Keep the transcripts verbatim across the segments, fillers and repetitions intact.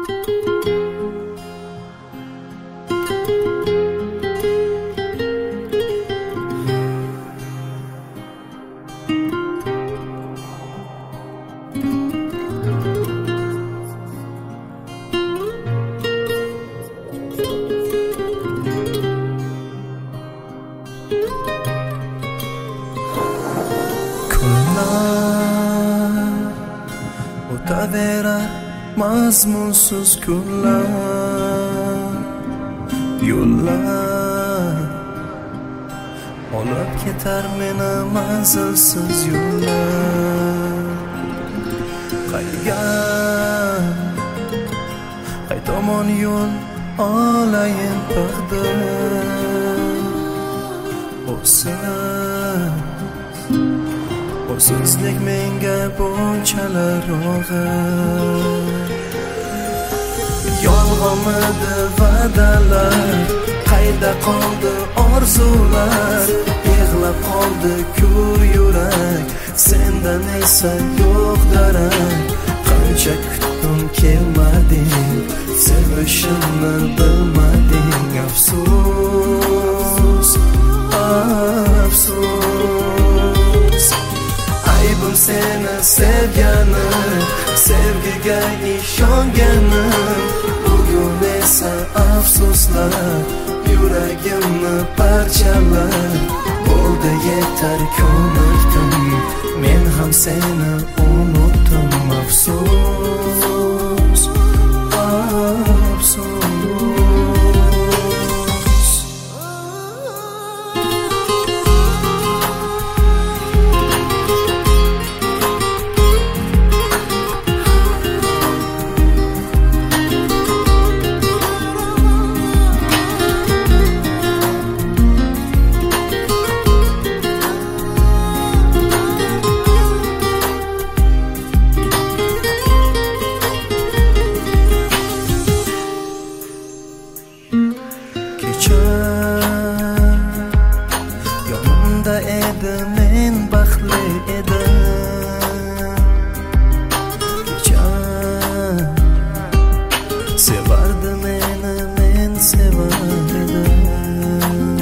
O'taverar mazmunsiz kunlar, yo'llar olib ketar meni manzilsiz yo'llar. Qayga qay tomon yo'l olayin taqdir o'siz o'sizlik menga bunchalar og'ir. Yolg'onmidi va'dalar, qayda qoldi orzular, yig'lab qoldi ku yurak, sendan esa yo'q darak. Qancha kutdim kelmading, sevishimni bilmading, afsus afsus. Aybim seni sevganim, sevgiga ishonganim, bugun esa afsuslar yuragimni parchalar. Bo'ldi yetar ko'nikdim, men ham seni unutdim, afsus afsus. Yonimda edi, men baxtli edim. Kecha sevardi meni, men sevar edim.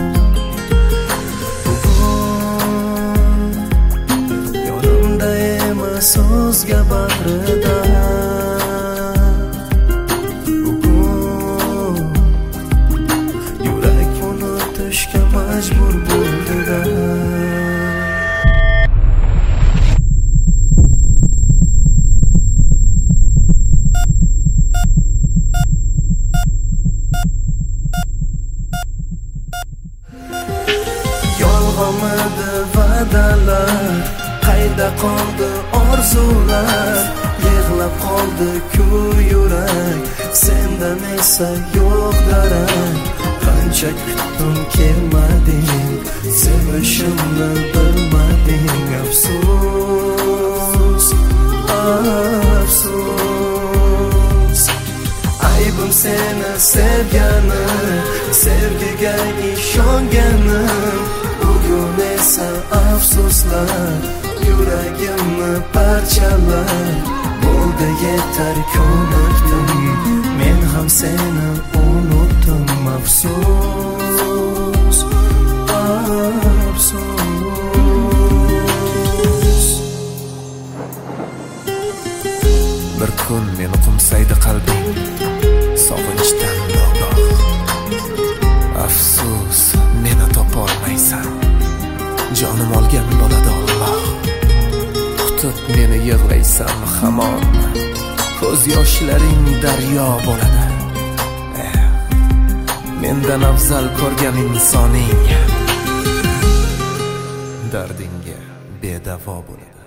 Bugun yonimda emas, so'zga bag'rida. Majbur bo'ldi-da. Yolg'onmidi va'dalar, qayda qoldi orzular, yig'lab qoldi ku yurak, sendan esa yo'q darak. Qancha kutdim kelmading, sevishimni bilmading, afsus afsus. Aybim seni sevganim, sevgiga ishonganim, bugun esa afsuslar yuragimni parchalar. Bo'ldi yetar ko'nikdim, men ham seni unutdim, afsus afsus. Bir kun meni qumsaydi qalbing, sog'inchdan nogoh. Afsus, meni topolmaysan, jonim olgan bo'ladi Alloh. Kutib meni yig'laysan hamon, ko'z yoshlaring daryo bo'ladi. Mendan afzal ko'rgan insoning dardingga bedavo bo'ladi.